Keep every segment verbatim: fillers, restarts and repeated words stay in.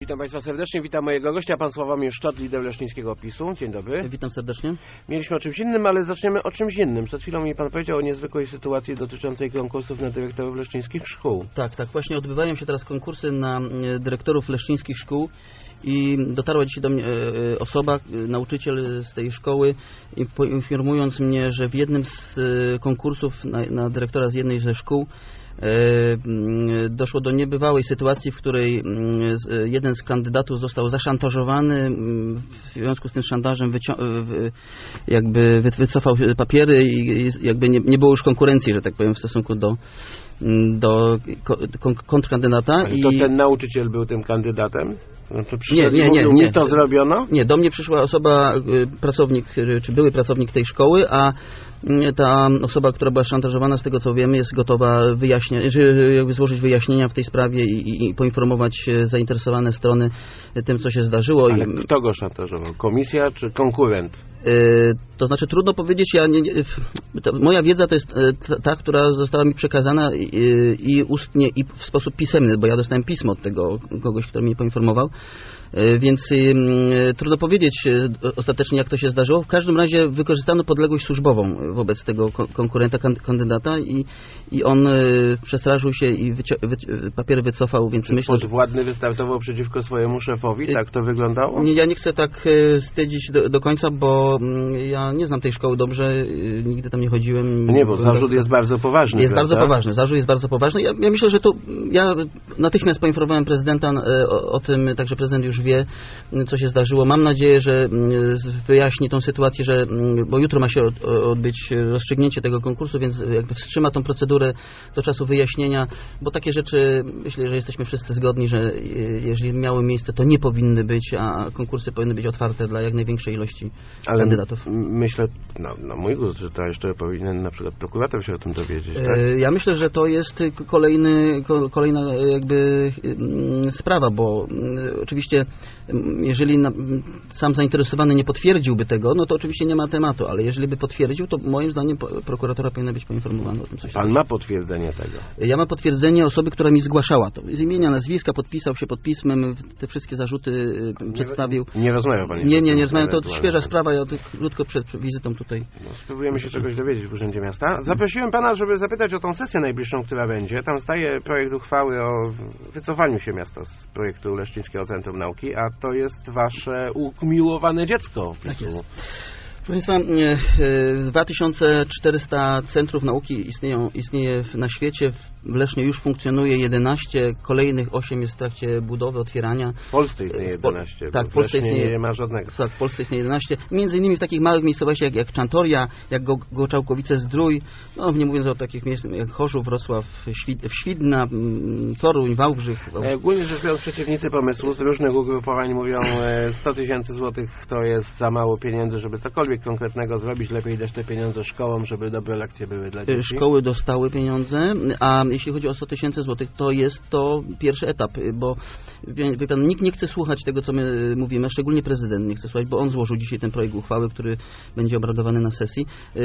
Witam Państwa serdecznie, witam mojego gościa, pan Sławomir Sztot, lider leszczyńskiego PiSu. Dzień dobry. Witam serdecznie. Mieliśmy o czymś innym, ale zaczniemy o czymś innym. Przed chwilą mi pan powiedział o niezwykłej sytuacji dotyczącej konkursów na dyrektorów leszczyńskich szkół. Tak, tak. Właśnie odbywają się teraz konkursy na dyrektorów leszczyńskich szkół i dotarła dzisiaj do mnie osoba, nauczyciel z tej szkoły, informując mnie, że w jednym z konkursów na, na dyrektora z jednej ze szkół doszło do niebywałej sytuacji, w której jeden z kandydatów został zaszantażowany, w związku z tym szantażem jakby wycofał papiery i jakby nie, nie było już konkurencji, że tak powiem, w stosunku do, do kontrkandydata. Ale to ten nauczyciel był tym kandydatem? No to nie, nie, nie, nie. Mi to zrobiono? Nie, do mnie przyszła osoba, pracownik, czy były pracownik tej szkoły, a ta osoba, która była szantażowana, z tego co wiemy, jest gotowa wyjaśniać, jakby złożyć wyjaśnienia w tej sprawie i, i, i poinformować zainteresowane strony tym, co się zdarzyło. Ale kto go szantażował? Komisja czy konkurent? Yy, to znaczy trudno powiedzieć, ja nie, nie, to, moja wiedza to jest ta, ta, która została mi przekazana i, i ustnie, i w sposób pisemny, bo ja dostałem pismo od tego kogoś, który mnie poinformował. Więc y, trudno powiedzieć y, ostatecznie, jak to się zdarzyło. W każdym razie wykorzystano podległość służbową wobec tego ko konkurenta, kan kandydata i, i on y, przestraszył się i wycio wy papiery wycofał, więc Czy myślę, podwładny wystartował przeciwko swojemu szefowi? Y tak to wyglądało? Nie, ja nie chcę tak y, stwierdzić do, do końca, bo y, ja nie znam tej szkoły dobrze, y, nigdy tam nie chodziłem. Nie, bo zarzut jest bardzo poważny. Jest prawda? bardzo poważny, zarzut jest bardzo poważny. Ja, ja myślę, że to ja natychmiast poinformowałem prezydenta y, o, o tym, także prezydent już wie, co się zdarzyło. Mam nadzieję, że wyjaśni tą sytuację, że, bo jutro ma się odbyć rozstrzygnięcie tego konkursu, więc jakby wstrzyma tą procedurę do czasu wyjaśnienia, bo takie rzeczy, myślę, że jesteśmy wszyscy zgodni, że jeżeli miały miejsce, to nie powinny być, a konkursy powinny być otwarte dla jak największej ilości Ale kandydatów. Myślę, no, na mój gust, że to jeszcze powinien na przykład prokurator się o tym dowiedzieć, tak? Ja myślę, że to jest kolejny, kolejna jakby sprawa, bo oczywiście jeżeli na, sam zainteresowany nie potwierdziłby tego, no to oczywiście nie ma tematu, ale jeżeli by potwierdził, to moim zdaniem prokuratora powinna być poinformowana o tym, co się Pan dzieje. ma potwierdzenie tego? Ja mam potwierdzenie osoby, która mi zgłaszała to. Z imienia, nazwiska, podpisał się pod pismem, te wszystkie zarzuty nie, przedstawił. Nie rozmawiał Pan? Nie, nie, nie rozmawiam. To świeża sprawa, ja tylko krótko przed wizytą tutaj. No, spróbujemy się czegoś dowiedzieć w Urzędzie Miasta. Zaprosiłem Pana, żeby zapytać o tą sesję najbliższą, która będzie. Tam staje projekt uchwały o wycofaniu się miasta z projektu Leszczyńskiego Centrum Nauki, a to jest Wasze umiłowane dziecko. Tak jest. Proszę Państwa, dwa tysiące czterysta centrów nauki istnieją, istnieje na świecie. W Lesznie już funkcjonuje jedenaście, kolejnych osiem jest w trakcie budowy, otwierania. W Polsce istnieje jedenaście, tak, bo w Polsce istnieje, nie ma żadnego. Tak, w Polsce istnieje jedenaście. Między innymi w takich małych miejscowościach jak, jak Czantoria, jak Go, Goczałkowice, Zdrój, no nie mówiąc o takich miejscach jak Chorzów, Wrocław, Świd, Świdna, Toruń, Wałbrzych. Ogólnie rzecz biorąc, przeciwnicy pomysłu z różnych ugrupowań mówią, sto tysięcy złotych to jest za mało pieniędzy, żeby cokolwiek konkretnego zrobić, lepiej dać te pieniądze szkołom, żeby dobre lekcje były dla dzieci. Szkoły dostały pieniądze, a jeśli chodzi o sto tysięcy złotych, to jest to pierwszy etap, bo wie pan, nikt nie chce słuchać tego, co my mówimy, a szczególnie prezydent nie chce słuchać, bo on złożył dzisiaj ten projekt uchwały, który będzie obradowany na sesji.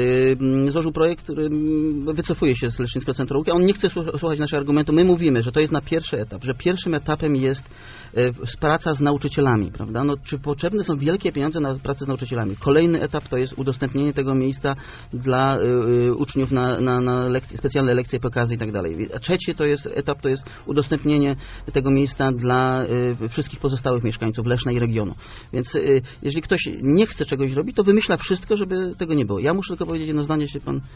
Yy, złożył projekt, który wycofuje się z Leszczyńskiego Centrum Nauki, a on nie chce słuchać naszych argumentów. My mówimy, że to jest na pierwszy etap, że pierwszym etapem jest yy, praca z nauczycielami, prawda? No, czy potrzebne są wielkie pieniądze na pracę z nauczycielami? Kolejny etap to jest udostępnienie tego miejsca dla yy, uczniów na, na, na lekcje, specjalne lekcje, pokazy i tak dalej. A trzeci to jest etap, to jest udostępnienie tego miejsca dla y, wszystkich pozostałych mieszkańców Leszna i regionu. Więc y, jeżeli ktoś nie chce czegoś robić, to wymyśla wszystko, żeby tego nie było. Ja muszę tylko powiedzieć jedno zdanie, się pan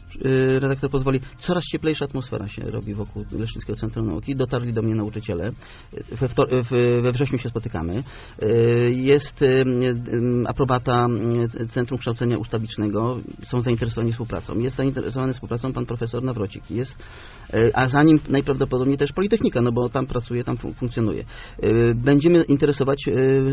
y, redaktor pozwoli. Coraz cieplejsza atmosfera się robi wokół Leszczyńskiego Centrum Nauki. Dotarli do mnie nauczyciele. We, w, we wrześniu się spotykamy. Y, jest y, y, aprobata Centrum Kształcenia Ustawicznego. Są zainteresowani współpracą. Jest zainteresowany współpracą pan profesor Nawrocik. Jest a za nim najprawdopodobniej też Politechnika, no bo tam pracuje, tam fun funkcjonuje. Będziemy interesować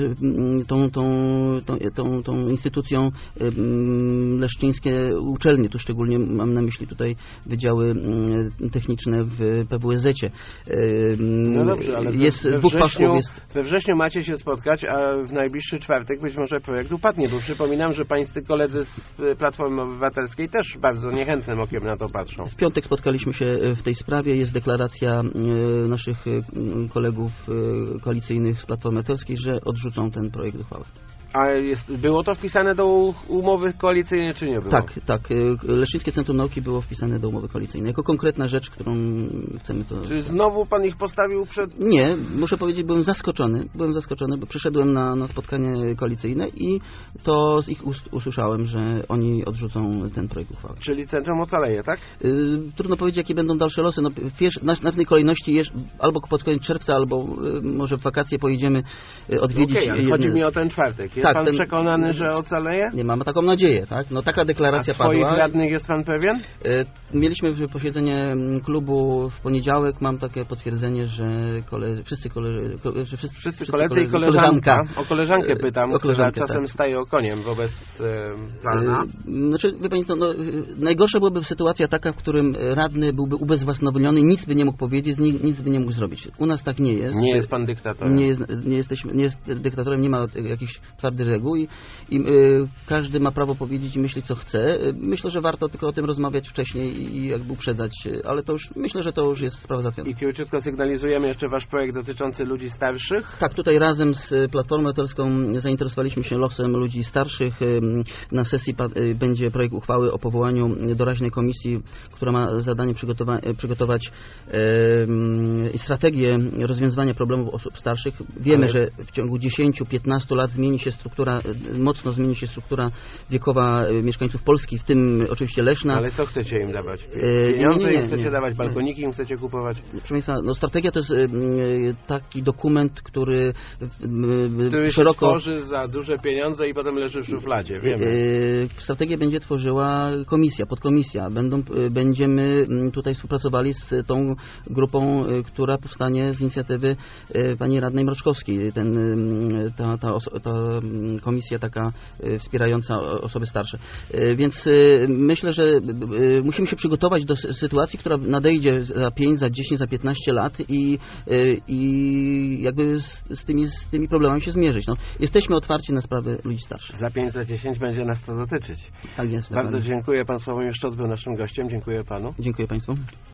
tą, tą, tą, tą, tą instytucją leszczyńskie uczelnie, tu szczególnie mam mam na myśli tutaj wydziały techniczne w P W S Z-cie. No dobrze, ale jest we, we, dwóch wrześniu, paszków jest... we wrześniu macie się spotkać, a w najbliższy czwartek być może projekt upadnie, bo przypominam, że pańscy koledzy z Platformy Obywatelskiej też bardzo niechętnym okiem na to patrzą. W piątek spotkaliśmy się w tej sprawie, jest deklaracja naszych kolegów koalicyjnych z Platformy Obywatelskiej, że odrzucą ten projekt uchwały. A jest, było to wpisane do umowy koalicyjnej, czy nie było? Tak, tak. Leszczyńskie Centrum Nauki było wpisane do umowy koalicyjnej. Jako konkretna rzecz, którą chcemy to... Czy znowu pan ich postawił przed... Nie, muszę powiedzieć, byłem zaskoczony. Byłem zaskoczony, bo przyszedłem na, na spotkanie koalicyjne i to z ich ust usłyszałem, że oni odrzucą ten projekt uchwały. Czyli Centrum ocaleje, tak? Yy, trudno powiedzieć, jakie będą dalsze losy. No, wiesz, na, na tej kolejności jest albo pod koniec czerwca, albo yy, może w wakacje pojedziemy yy, odwiedzić... Okej, ale chodzi mi o ten czwartek. Jest tak, pan ten, przekonany, że ocaleje? Nie, mamy taką nadzieję, tak? No taka deklaracja A swoich padła. radnych jest pan pewien? Y, mieliśmy posiedzenie klubu w poniedziałek, mam takie potwierdzenie, że kole, wszyscy, kole, kole, że wszyscy, wszyscy wszyscy koledzy kole, i koleżanka. koleżanka. O koleżankę pytam, o koleżankę, która czasem tak. staje okoniem wobec e, pana. Y, znaczy, wie pani, to, no, najgorsza byłaby sytuacja taka, w którym radny byłby ubezwłasnowolniony, nic by nie mógł powiedzieć, nic, nic by nie mógł zrobić. U nas tak nie jest. Nie jest pan dyktatorem. Nie jest, nie jesteśmy, nie jest dyktatorem, nie ma jakichś twardych reguł i, i y, każdy ma prawo powiedzieć i myśleć, co chce. Myślę, że warto tylko o tym rozmawiać wcześniej i jakby uprzedzać, ale to już, myślę, że to już jest sprawa załatwiona. I króciutko sygnalizujemy jeszcze wasz projekt dotyczący ludzi starszych. Tak, tutaj razem z Platformą Obywatelską zainteresowaliśmy się losem ludzi starszych. Na sesji będzie projekt uchwały o powołaniu doraźnej komisji, która ma zadanie przygotowa- przygotować e, strategię rozwiązywania problemów osób starszych. Wiemy, ale... że w ciągu dziesięć do piętnastu lat zmieni się struktura, mocno zmieni się struktura wiekowa mieszkańców Polski, w tym oczywiście Leszna. Ale co chcecie im dawać? E, Pieniądze nie, nie, nie, im chcecie nie, dawać, nie. balkoniki im chcecie kupować? Proszę Państwa, no strategia to jest y, taki dokument, który y, Który szeroko... się tworzy za duże pieniądze i potem leży w szufladzie, wiemy. Y, strategię będzie tworzyła komisja, podkomisja. Będą, y, będziemy tutaj współpracowali z tą grupą, y, która powstanie z inicjatywy y, pani radnej Mroczkowskiej. Ten, y, ta, ta, oso- ta komisja taka y, wspierająca osoby starsze. Y, więc y, myślę, że y, y, musimy się przygotować do sytuacji, która nadejdzie za pięć, za dziesięć, za piętnaście lat i, i jakby z, z, tymi, z tymi problemami się zmierzyć. No, jesteśmy otwarci na sprawy ludzi starszych. Za pięć, za dziesięć będzie nas to dotyczyć. Tak jest. Bardzo pan. dziękuję. Pan Sławomir Sztot był naszym gościem. Dziękuję panu. Dziękuję Państwu.